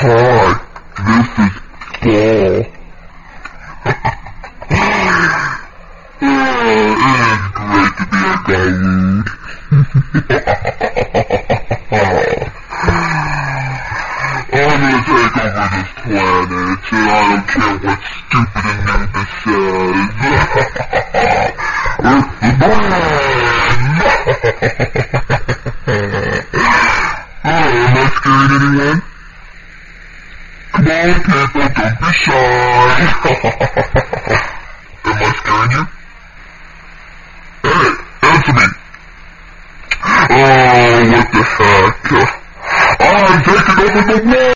Hi, this is Paul. I'm gonna take over this planet, and I don't care what stupid Anubis says. Am I scaring anyone? Come on, people, don't be shy. Am I scaring you? Hey, answer me. Oh, what the heck? I'm taking over the world!